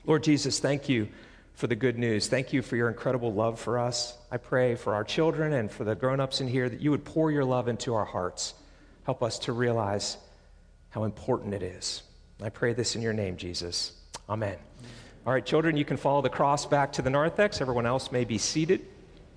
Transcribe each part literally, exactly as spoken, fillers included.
Lord Jesus, thank you for the good news. Thank you for your incredible love for us. I pray for our children and for the grown-ups in here that you would pour your love into our hearts. Help us to realize how important it is. I pray this in your name, Jesus. Amen. All right, children, you can follow the cross back to the narthex. Everyone else may be seated.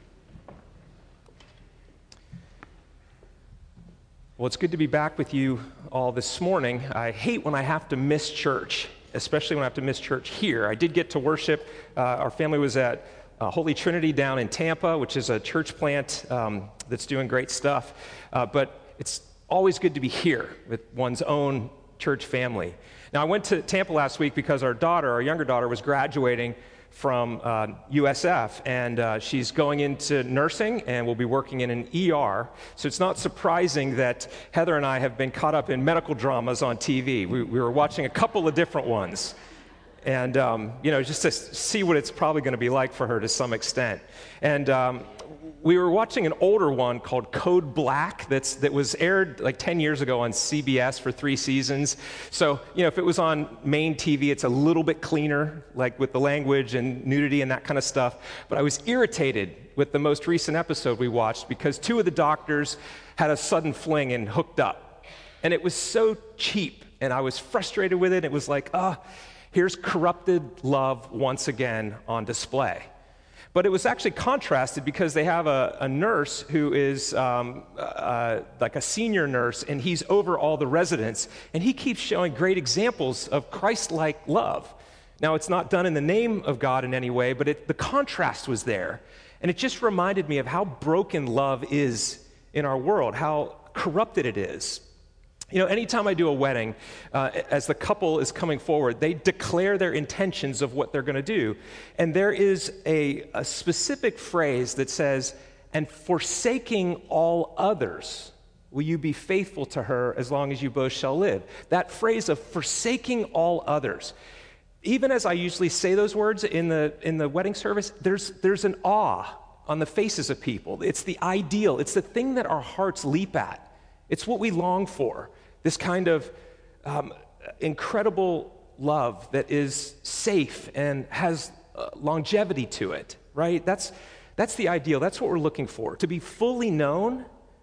Well, it's good to be back with you all this morning. I hate when I have to miss church, especially when I have to miss church here. I did get to worship. Uh, our family was at uh, Holy Trinity down in Tampa, which is a church plant um, that's doing great stuff. Uh, but it's always good to be here with one's own church family. Now, I went to Tampa last week because our daughter, our younger daughter, was graduating from uh, U S F, and uh, she's going into nursing and will be working in an E R. So it's not surprising that Heather and I have been caught up in medical dramas on T V. We, we were watching a couple of different ones, and um, you know, just to see what it's probably going to be like for her to some extent. And um, we were watching an older one called Code Black that's that was aired like ten years ago on C B S for three seasons. So, you know, if it was on main T V, it's a little bit cleaner, like with the language and nudity and that kind of stuff. But I was irritated with the most recent episode we watched because two of the doctors had a sudden fling and hooked up. And it was so cheap, and I was frustrated with it. It was like, ah, oh, here's corrupted love once again on display. But it was actually contrasted because they have a, a nurse who is um, uh, like a senior nurse, and he's over all the residents, and he keeps showing great examples of Christ-like love. Now, it's not done in the name of God in any way, but it, the contrast was there, and it just reminded me of how broken love is in our world, how corrupted it is. You know, anytime I do a wedding, uh, as the couple is coming forward, they declare their intentions of what they're going to do. And there is a, a specific phrase that says, "And forsaking all others, will you be faithful to her as long as you both shall live?" That phrase of forsaking all others. Even as I usually say those words in the in the wedding service, there's there's an awe on the faces of people. It's the ideal. It's the thing that our hearts leap at. It's what we long for, this kind of um, incredible love that is safe and has uh, longevity to it, right? That's, that's the ideal. That's what we're looking for, to be fully known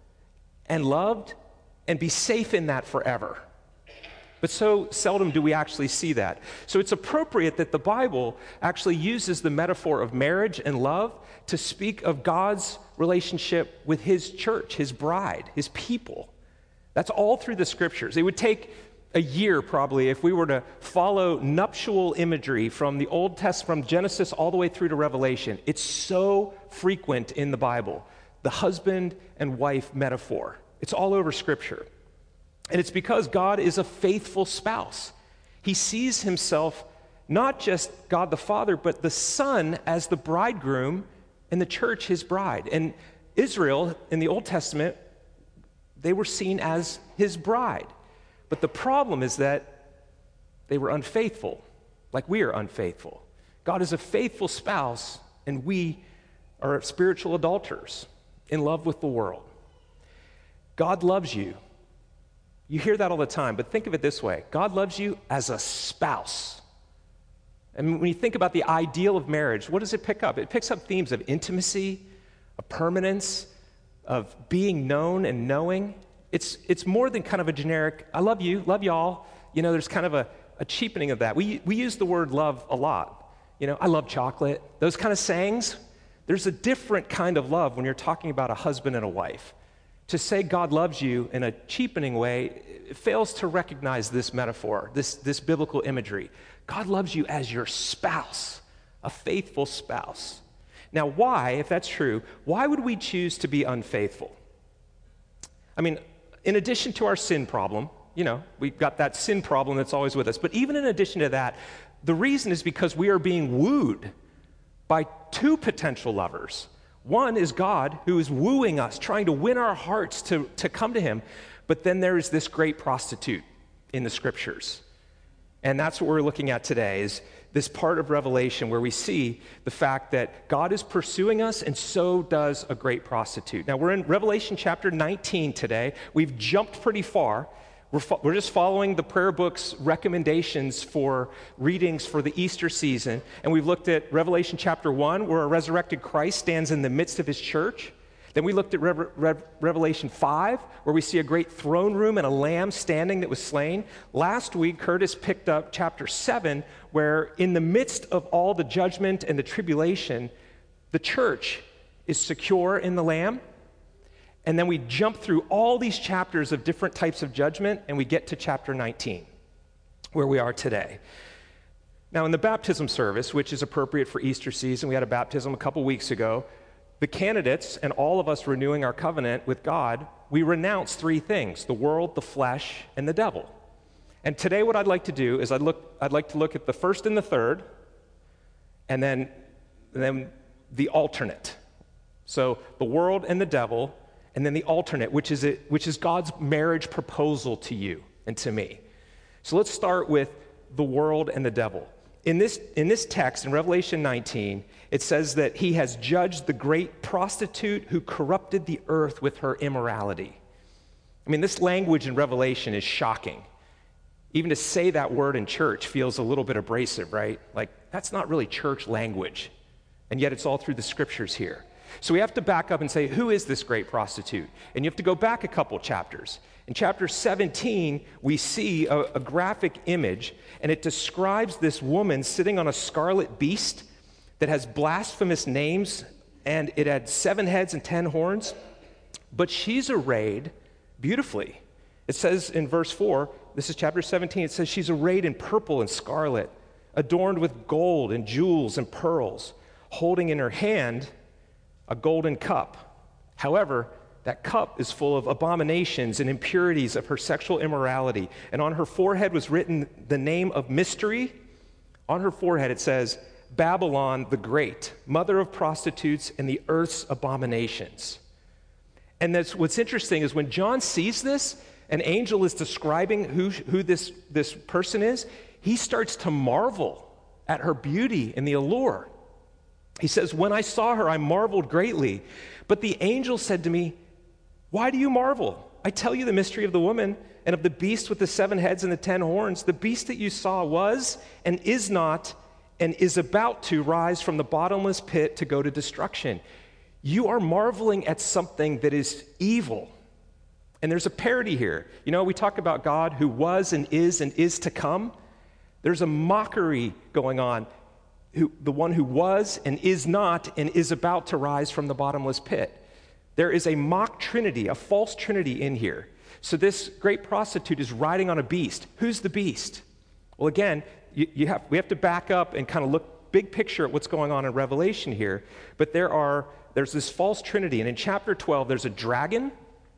and loved and be safe in that forever. But so seldom do we actually see that. So it's appropriate that the Bible actually uses the metaphor of marriage and love to speak of God's relationship with his church, his bride, his people. That's all through the scriptures. It would take a year probably if we were to follow nuptial imagery from the Old Testament, from Genesis all the way through to Revelation. It's so frequent in the Bible, the husband and wife metaphor. It's all over scripture. And it's because God is a faithful spouse. He sees himself not just God the Father, but the Son as the bridegroom and the church his bride. And Israel in the Old Testament, they were seen as his bride. But the problem is that they were unfaithful, like we are unfaithful. God is a faithful spouse, and we are spiritual adulterers in love with the world. God loves you. You hear that all the time, but think of it this way. God loves you as a spouse. And when you think about the ideal of marriage, what does it pick up? It picks up themes of intimacy, of permanence, of being known and knowing. It's it's more than kind of a generic, I love you, love y'all. You know, there's kind of a, a cheapening of that. We we use the word love a lot. You know, I love chocolate. Those kind of sayings. There's a different kind of love when you're talking about a husband and a wife. To say God loves you in a cheapening way, it fails to recognize this metaphor, this, this biblical imagery. God loves you as your spouse, a faithful spouse. Now, why, if that's true, why would we choose to be unfaithful? I mean, in addition to our sin problem, you know, we've got that sin problem that's always with us, but even in addition to that, the reason is because we are being wooed by two potential lovers. One is God, who is wooing us, trying to win our hearts to, to come to him, but then there is this great prostitute in the scriptures. And that's what we're looking at today, is this part of Revelation where we see the fact that God is pursuing us, and so does a great prostitute. Now, we're in Revelation chapter nineteen today. We've jumped pretty far. We're, fo- we're just following the prayer book's recommendations for readings for the Easter season. And we've looked at Revelation chapter one, where a resurrected Christ stands in the midst of his church. Then we looked at Re- Re- Revelation five, where we see a great throne room and a lamb standing that was slain. Last week, Curtis picked up chapter seven, where in the midst of all the judgment and the tribulation, the church is secure in the lamb. And then we jump through all these chapters of different types of judgment, and we get to chapter nineteen, where we are today. Now, in the baptism service, which is appropriate for Easter season, we had a baptism a couple weeks ago. The candidates and all of us renewing our covenant with God, we renounce three things: the world, the flesh, and the devil. And today what I'd like to do is I'd, look, I'd like to look at the first and the third, and then, and then the alternate. So the world and the devil, and then the alternate, which is, it, which is God's marriage proposal to you and to me. So let's start with the world and the devil. In this, in this text, in Revelation nineteen, it says that he has judged the great prostitute who corrupted the earth with her immorality. I mean, this language in Revelation is shocking. Even to say that word in church feels a little bit abrasive, right? Like, that's not really church language. And yet it's all through the scriptures here. So we have to back up and say, who is this great prostitute? And you have to go back a couple chapters. In chapter seventeen, we see a, a graphic image, and it describes this woman sitting on a scarlet beast that has blasphemous names, and it had seven heads and ten horns. But she's arrayed beautifully. It says in verse four, this is chapter seventeen, it says she's arrayed in purple and scarlet, adorned with gold and jewels and pearls, holding in her hand a golden cup. However, that cup is full of abominations and impurities of her sexual immorality. And on her forehead was written the name of mystery. On her forehead it says, Babylon the Great, mother of prostitutes and the earth's abominations. And that's what's interesting is when John sees this, an angel is describing who, who this, this person is, he starts to marvel at her beauty and the allure. He says, when I saw her, I marveled greatly. But the angel said to me, why do you marvel? I tell you the mystery of the woman and of the beast with the seven heads and the ten horns. The beast that you saw was and is not and is about to rise from the bottomless pit to go to destruction. You are marveling at something that is evil. And there's a parody here. You know, we talk about God who was and is and is to come. There's a mockery going on. Who, the one who was and is not and is about to rise from the bottomless pit. There is a mock trinity, a false trinity in here. So this great prostitute is riding on a beast. Who's the beast? Well, again, you, you have, we have to back up and kind of look big picture at what's going on in Revelation here. But there are there's this false trinity. And in chapter twelve, there's a dragon.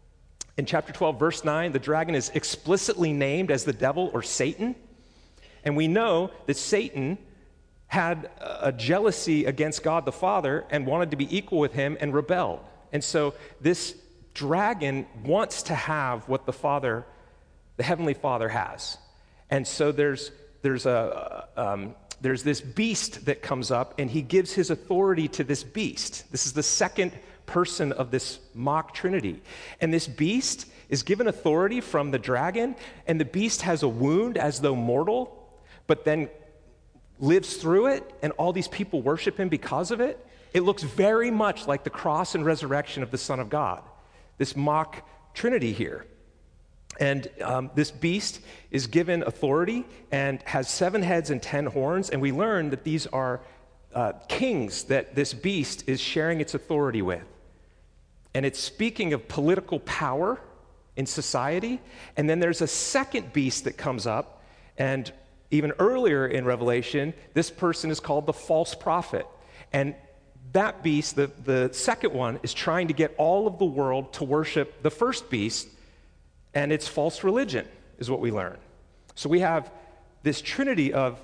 In chapter twelve, verse nine, the dragon is explicitly named as the devil or Satan. And we know that Satan had a jealousy against God the Father and wanted to be equal with him and rebelled. And so this dragon wants to have what the Father, the Heavenly Father has. And so there's there's a um, there's this beast that comes up, and he gives his authority to this beast. This is the second person of this mock trinity. And this beast is given authority from the dragon, and the beast has a wound as though mortal, but then lives through it, and all these people worship him because of it. It looks very much like the cross and resurrection of the Son of God, this mock trinity here. And um, this beast is given authority and has seven heads and ten horns, and we learn that these are uh, kings that this beast is sharing its authority with. And it's speaking of political power in society. And then there's a second beast that comes up, and even earlier in Revelation, this person is called the false prophet. And that beast, the, the second one, is trying to get all of the world to worship the first beast, and it's false religion, is what we learn. So we have this trinity of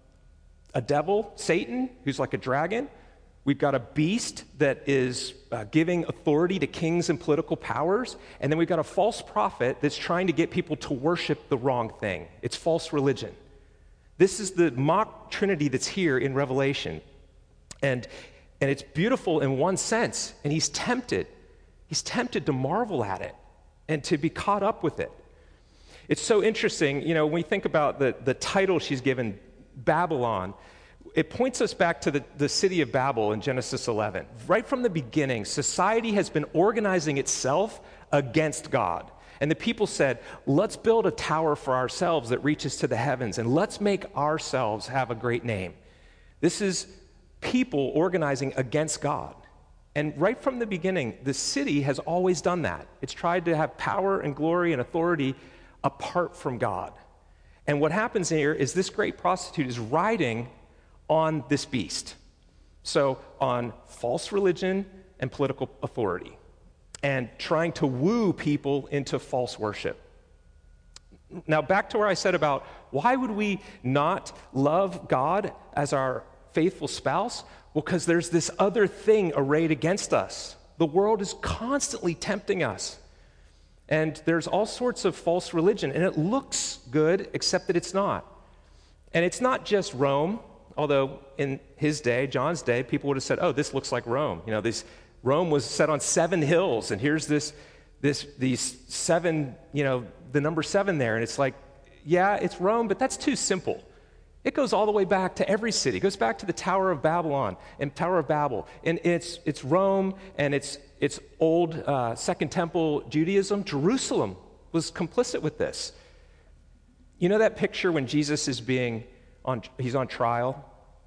a devil, Satan, who's like a dragon. We've got a beast that is uh, giving authority to kings and political powers. And then we've got a false prophet that's trying to get people to worship the wrong thing. It's false religion. This is the mock trinity that's here in Revelation. And, and it's beautiful in one sense. And he's tempted. He's tempted to marvel at it and to be caught up with it. It's so interesting, you know, when we think about the, the title she's given, Babylon, it points us back to the, the city of Babel in Genesis eleven. Right from the beginning, society has been organizing itself against God. And the people said, let's build a tower for ourselves that reaches to the heavens, and let's make ourselves have a great name. This is people organizing against God. And right from the beginning, the city has always done that. It's tried to have power and glory and authority apart from God. And what happens here is this great prostitute is riding on this beast. So on false religion and political authority, and trying to woo people into false worship. Now, back to where I said about why would we not love God as our faithful spouse? Well, because there's this other thing arrayed against us. The world is constantly tempting us. And there's all sorts of false religion, and it looks good, except that it's not. And it's not just Rome, although in his day, John's day, people would have said, oh, this looks like Rome. You know, this Rome was set on seven hills, and here's this, this, these seven, you know, the number seven there, and it's like, yeah, it's Rome, but that's too simple. It goes all the way back to every city. It goes back to the Tower of Babylon and Tower of Babel, and it's it's Rome, and it's it's old uh, Second Temple Judaism. Jerusalem was complicit with this. You know that picture when Jesus is being on, he's on trial,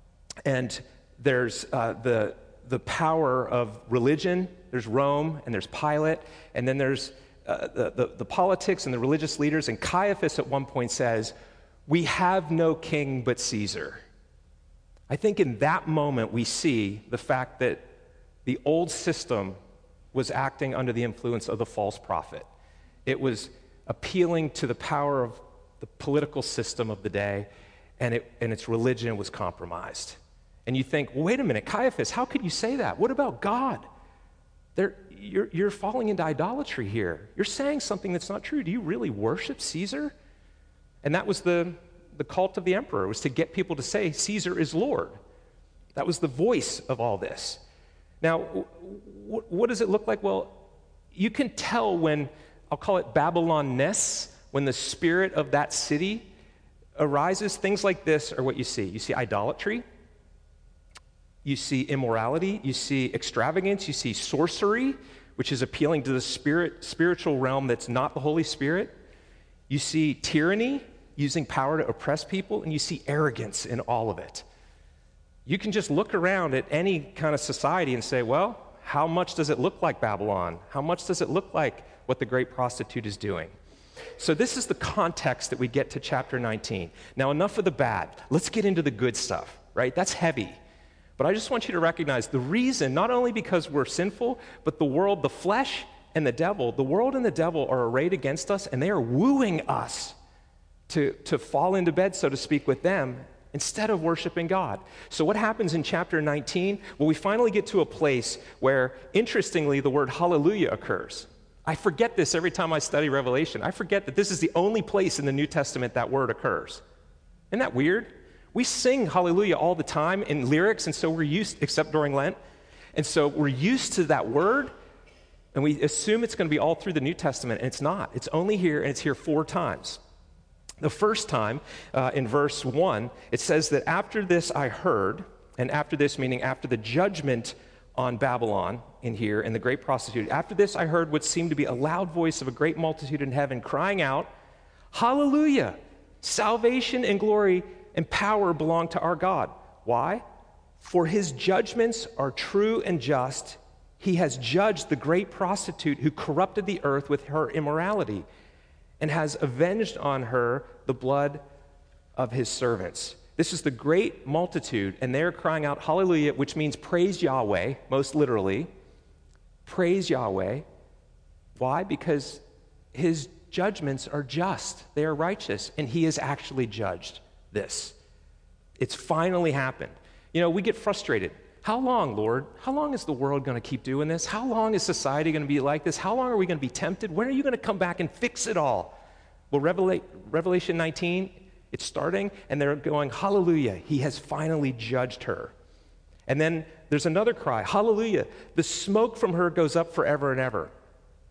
and there's uh, the the power of religion. There's Rome, and there's Pilate, and then there's uh, the, the the politics and the religious leaders. And Caiaphas at one point says, "We have no king but Caesar." I think in that moment we see the fact that the old system was acting under the influence of the false prophet. It was appealing to the power of the political system of the day, and, it, and its religion was compromised. And you think, well, wait a minute, Caiaphas, how could you say that? What about God? There, you're, you're falling into idolatry here. You're saying something that's not true. Do you really worship Caesar? And that was the, the cult of the emperor, was to get people to say Caesar is Lord. That was the voice of all this. Now, w- what does it look like? Well, you can tell when, I'll call it Babylon-ness, when the spirit of that city arises. Things like this are what you see. You see idolatry, you see immorality, you see extravagance, you see sorcery, which is appealing to the spirit, spiritual realm that's not the Holy Spirit. You see tyranny, using power to oppress people, and you see arrogance in all of it. You can just look around at any kind of society and say, well, how much does it look like Babylon? How much does it look like what the great prostitute is doing? So this is the context that we get to chapter nineteen. Now, enough of the bad. Let's get into the good stuff, right? That's heavy. But I just want you to recognize the reason, not only because we're sinful, but the world, the flesh, and the devil, the world and the devil are arrayed against us, and they are wooing us to, to fall into bed, so to speak, with them instead of worshiping God. So what happens in chapter nineteen? Well, we finally get to a place where, interestingly, the word hallelujah occurs. I forget this every time I study Revelation. I forget that this is the only place in the New Testament that word occurs. Isn't that weird? We sing hallelujah all the time in lyrics, and so we're used, except during Lent, and so we're used to that word, and we assume it's going to be all through the New Testament, and it's not. It's only here, and it's here four times. The first time, uh, in verse one, it says that after this I heard, and after this meaning after the judgment on Babylon in here, and the great prostitute, after this I heard what seemed to be a loud voice of a great multitude in heaven crying out, hallelujah, salvation and glory and power belong to our God. Why? For his judgments are true and just. He has judged the great prostitute who corrupted the earth with her immorality, and has avenged on her the blood of his servants. This is the great multitude, and they're crying out hallelujah, which means praise Yahweh, most literally. Praise Yahweh. Why? Because his judgments are just. They are righteous, and he has actually judged this. It's finally happened. You know, we get frustrated. How long, Lord? How long is the world going to keep doing this? How long is society going to be like this? How long are we going to be tempted? When are you going to come back and fix it all? Well, Revela- Revelation nineteen, it's starting, and they're going, hallelujah, he has finally judged her. And then there's another cry, hallelujah, the smoke from her goes up forever and ever.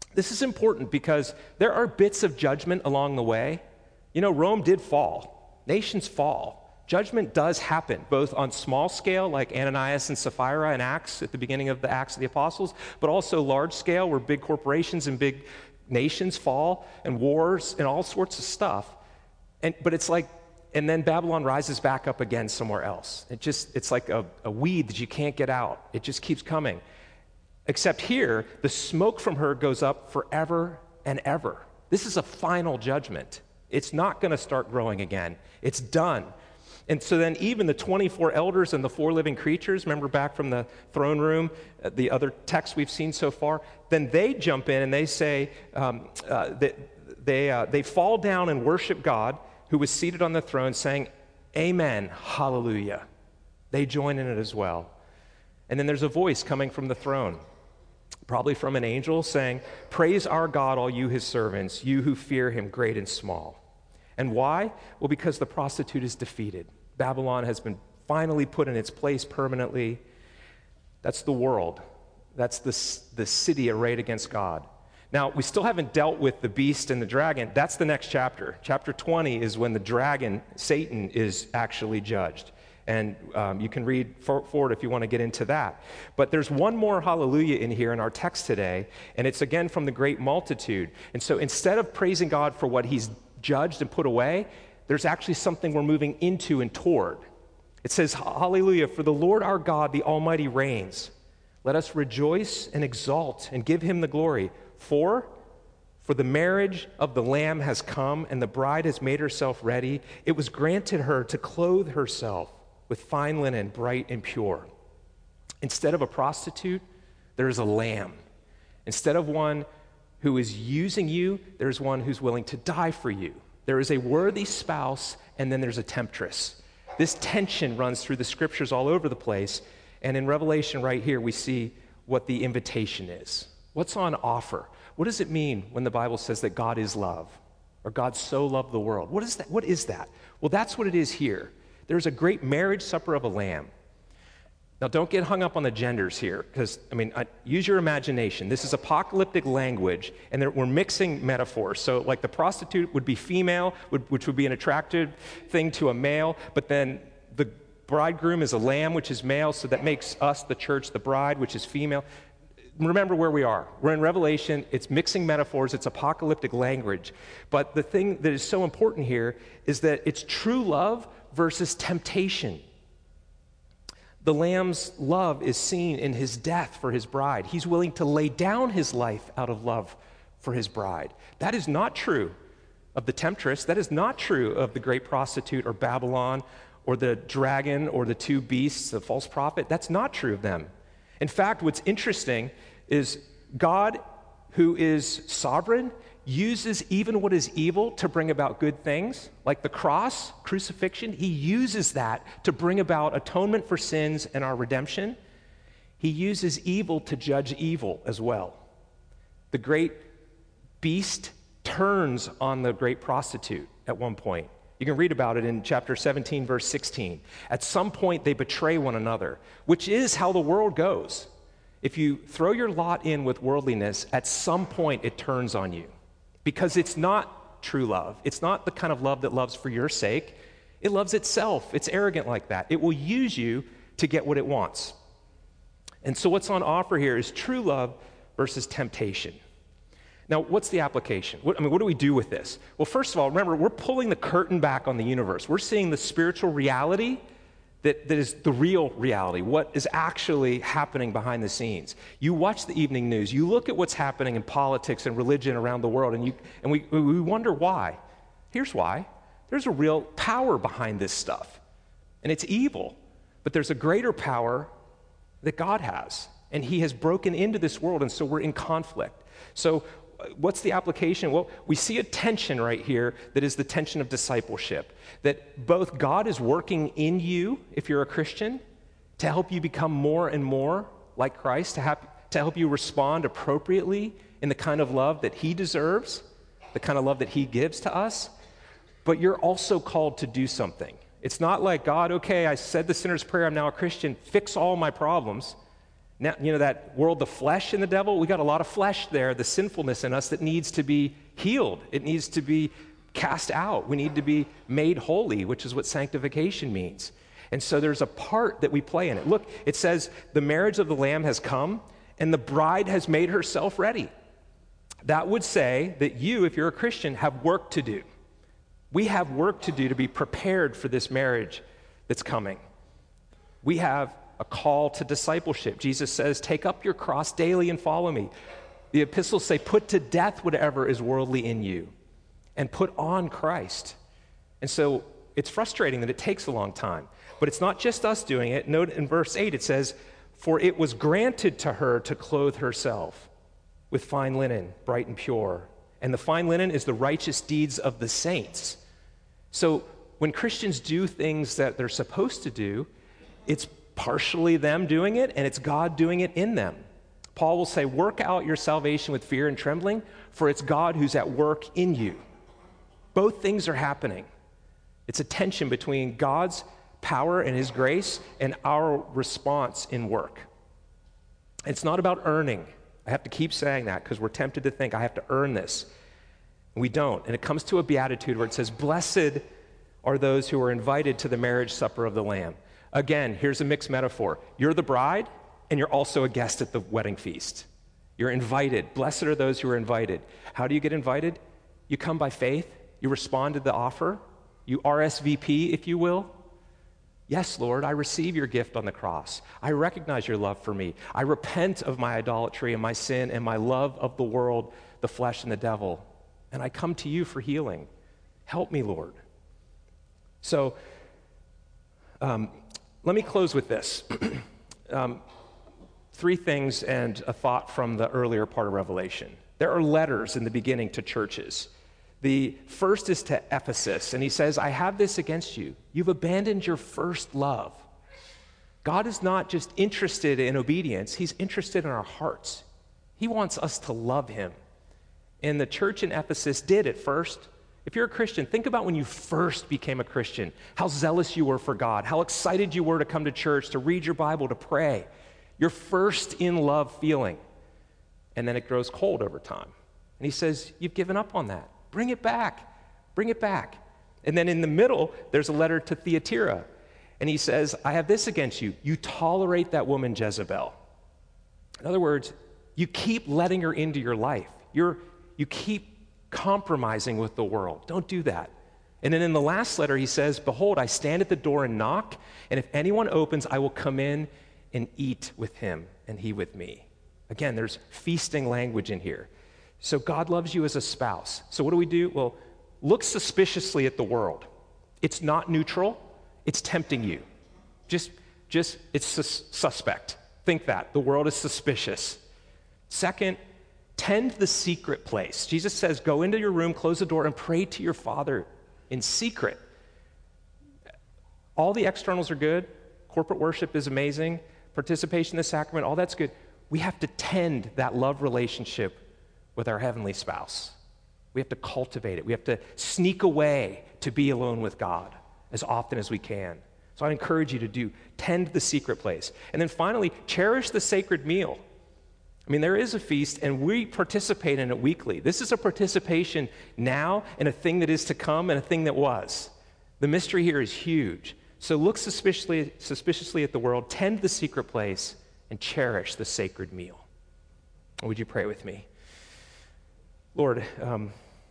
This is important because there are bits of judgment along the way. You know, Rome did fall. Nations fall. Judgment does happen, both on small scale, like Ananias and Sapphira in Acts, at the beginning of the Acts of the Apostles, but also large scale, where big corporations and big nations fall, and wars, and all sorts of stuff. And but it's like, and then Babylon rises back up again somewhere else. It just, it's like a, a weed that you can't get out. It just keeps coming. Except here, the smoke from her goes up forever and ever. This is a final judgment. It's not going to start growing again. It's done. And so then even the twenty-four elders and the four living creatures, remember back from the throne room, uh, the other text we've seen so far, then they jump in and they say, um, uh, that they, uh, they fall down and worship God who was seated on the throne, saying, amen, hallelujah. They join in it as well. And then there's a voice coming from the throne, probably from an angel, saying, praise our God, all you his servants, you who fear him, great and small. And why? Well, because the prostitute is defeated. Babylon has been finally put in its place permanently. That's the world. That's the, the city arrayed against God. Now, we still haven't dealt with the beast and the dragon. That's the next chapter. Chapter twenty is when the dragon, Satan, is actually judged. And um, you can read for, forward if you want to get into that. But there's one more hallelujah in here in our text today, and it's again from the great multitude. And so instead of praising God for what he's judged and put away, there's actually something we're moving into and toward. It says, hallelujah, for the Lord our God, the Almighty reigns. Let us rejoice and exult and give him the glory. For, for the marriage of the Lamb has come, and the bride has made herself ready. It was granted her to clothe herself with fine linen, bright and pure. Instead of a prostitute, there is a lamb. Instead of one who is using you, there's one who's willing to die for you. There is a worthy spouse, and then there's a temptress. This tension runs through the scriptures all over the place, and in Revelation right here, we see what the invitation is. What's on offer? What does it mean when the Bible says that God is love, or God so loved the world? What is that? What is that? Well, that's what it is here. There's a great marriage supper of a lamb. Now, don't get hung up on the genders here, because, I mean, I, use your imagination. This is apocalyptic language, and there, we're mixing metaphors. So, like, the prostitute would be female, would, which would be an attractive thing to a male, but then the bridegroom is a lamb, which is male, so that makes us, the church, the bride, which is female. Remember where we are. We're in Revelation. It's mixing metaphors. It's apocalyptic language. But the thing that is so important here is that it's true love versus temptation. The Lamb's love is seen in his death for his bride. He's willing to lay down his life out of love for his bride. That is not true of the temptress. That is not true of the great prostitute or Babylon or the dragon or the two beasts, the false prophet. That's not true of them. In fact, what's interesting is God, who is sovereign, uses even what is evil to bring about good things, like the cross, crucifixion. He uses that to bring about atonement for sins and our redemption. He uses evil to judge evil as well. The great beast turns on the great prostitute at one point. You can read about it in chapter seventeen, verse sixteen. At some point, they betray one another, which is how the world goes. If you throw your lot in with worldliness, at some point it turns on you. Because it's not true love. It's not the kind of love that loves for your sake. It loves itself. It's arrogant like that. It will use you to get what it wants. And so what's on offer here is true love versus temptation. Now, what's the application? What, I mean, what do we do with this? Well, first of all, remember, we're pulling the curtain back on the universe. We're seeing the spiritual reality that, that is the real reality, what is actually happening behind the scenes. You watch the evening news, you look at what's happening in politics and religion around the world, and, you, and we, we wonder why. Here's why. There's a real power behind this stuff, and it's evil, but there's a greater power that God has, and he has broken into this world, and so we're in conflict. So what's the application? Well, we see a tension right here that is the tension of discipleship, that both God is working in you, if you're a Christian, to help you become more and more like Christ, to, have, to help you respond appropriately in the kind of love that he deserves, the kind of love that he gives to us, but you're also called to do something. It's not like, God, okay, I said the sinner's prayer, I'm now a Christian, fix all my problems. Now, you know that world, the flesh in the devil, we got a lot of flesh there, the sinfulness in us that needs to be healed. It needs to be cast out. We need to be made holy, which is what sanctification means. And so there's a part that we play in it. Look, it says the marriage of the Lamb has come and the bride has made herself ready. That would say that you, if you're a Christian, have work to do. We have work to do to be prepared for this marriage that's coming. We have a call to discipleship. Jesus says, take up your cross daily and follow me. The epistles say, put to death whatever is worldly in you and put on Christ. And so it's frustrating that it takes a long time, but it's not just us doing it. Note in verse eight, it says, for it was granted to her to clothe herself with fine linen, bright and pure. And the fine linen is the righteous deeds of the saints. So when Christians do things that they're supposed to do, it's partially them doing it, and it's God doing it in them. Paul will say, work out your salvation with fear and trembling, for it's God who's at work in you. Both things are happening. It's a tension between God's power and his grace and our response in work. It's not about earning. I have to keep saying that because we're tempted to think I have to earn this. We don't. And it comes to a beatitude where it says, blessed are those who are invited to the marriage supper of the Lamb. Again, here's a mixed metaphor. You're the bride, and you're also a guest at the wedding feast. You're invited. Blessed are those who are invited. How do you get invited? You come by faith. You respond to the offer. You R S V P, if you will. Yes, Lord, I receive your gift on the cross. I recognize your love for me. I repent of my idolatry and my sin and my love of the world, the flesh, and the devil. And I come to you for healing. Help me, Lord. So, um, let me close with this. um, three things and a thought from the earlier part of Revelation. There are letters in the beginning to churches. The first is to Ephesus, and he says, I have this against you. You've abandoned your first love. God is not just interested in obedience, he's interested in our hearts. He wants us to love him. And the church in Ephesus did at first. If you're a Christian, think about when you first became a Christian, how zealous you were for God, how excited you were to come to church, to read your Bible, to pray. Your first in love feeling. And then it grows cold over time. And he says, you've given up on that. Bring it back. Bring it back. And then in the middle, there's a letter to Thyatira. And he says, I have this against you. You tolerate that woman Jezebel. In other words, you keep letting her into your life. You're, you keep compromising with the world. Don't do that. And then in the last letter, he says, behold, I stand at the door and knock, and if anyone opens, I will come in and eat with him and he with me. Again, there's feasting language in here. So God loves you as a spouse. So what do we do? Well, look suspiciously at the world. It's not neutral. It's tempting you. Just, just it's sus- suspect. Think that. The world is suspicious. Second, tend the secret place. Jesus says, go into your room, close the door, and pray to your Father in secret. All the externals are good. Corporate worship is amazing. Participation in the sacrament, all that's good. We have to tend that love relationship with our heavenly spouse. We have to cultivate it. We have to sneak away to be alone with God as often as we can. So I encourage you to do, tend the secret place. And then finally, cherish the sacred meal. I mean, there is a feast, and we participate in it weekly. This is a participation now in a thing that is to come and a thing that was. The mystery here is huge. So look suspiciously, suspiciously at the world, tend the secret place, and cherish the sacred meal. Would you pray with me? Lord, um,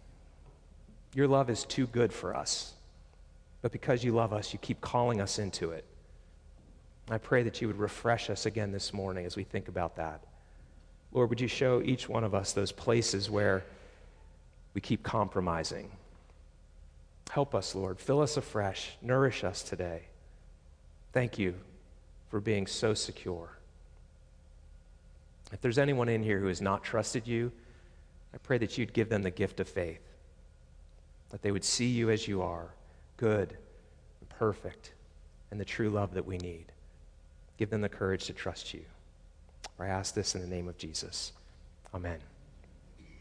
your love is too good for us, but because you love us, you keep calling us into it. I pray that you would refresh us again this morning as we think about that. Lord, would you show each one of us those places where we keep compromising? Help us, Lord. Fill us afresh. Nourish us today. Thank you for being so secure. If there's anyone in here who has not trusted you, I pray that you'd give them the gift of faith, that they would see you as you are, good and perfect, and the true love that we need. Give them the courage to trust you. I ask this in the name of Jesus. Amen.